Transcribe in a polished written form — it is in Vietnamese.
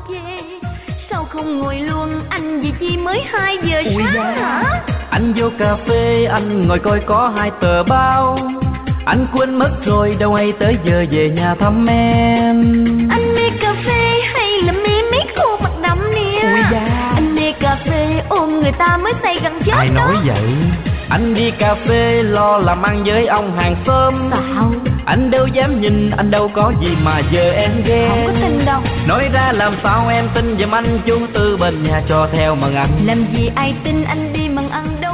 về. Sao không ngồi luôn, anh vì chi mới 2 giờ sáng hả? Anh vô cà phê, anh ngồi coi có 2 tờ báo. Anh quên mất rồi đâu hay tới giờ về nhà thăm em. Anh mê cà phê hay là mê mấy cô mặt đậm nè? Anh mê cà phê ôm người ta mới say gần chết. Ai nói vậy? Anh đi cà phê lo làm ăn với ông hàng xóm. Sao? Anh đâu dám nhìn, anh đâu có gì mà giờ em ghét. Không có tin đâu. Nói ra làm sao em tin giùm anh, chú Tư bên nhà cho theo mần anh. Làm gì ai tin anh đi mần ăn đâu.